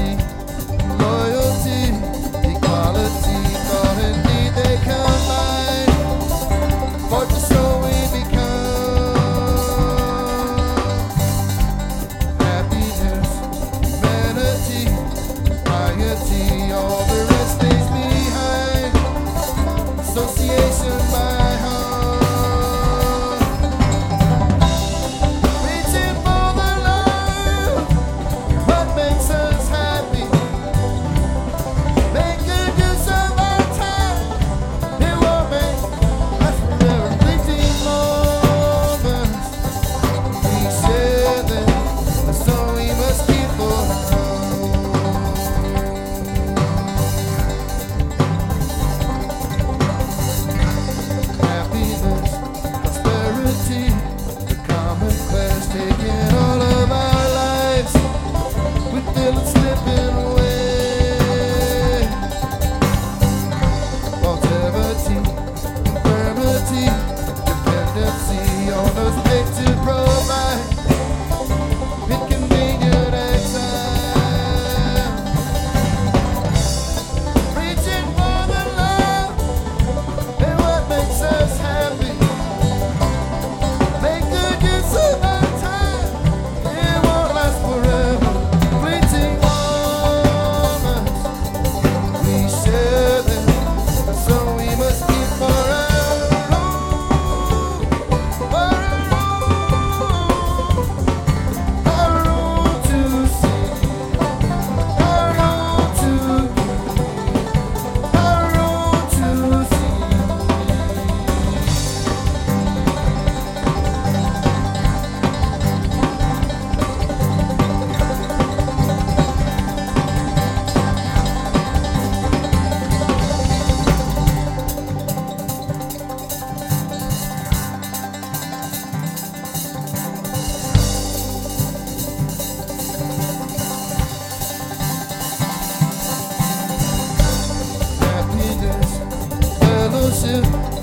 loyalty, equality, God indeed they combine. For just so we become happiness, humanity, piety, all the rest stays behind. Association by heart, reaching for the love, what makes us happy, make good use of our time. It won't make us forever fleeting moments. We share them, so we must keep for now. Happiness, prosperity, the common quest, taking all of our lives, we feel it slipping away. Longevity, infirmity, dependency on us made to provide inconvenient exile. Reaching for the love and what makes us happy, make good use of our time. It won't last forever. Fleeting moments, we share them, so we must keep for our own, our own to see, our own to give, our own to see. Happiness, fellowship,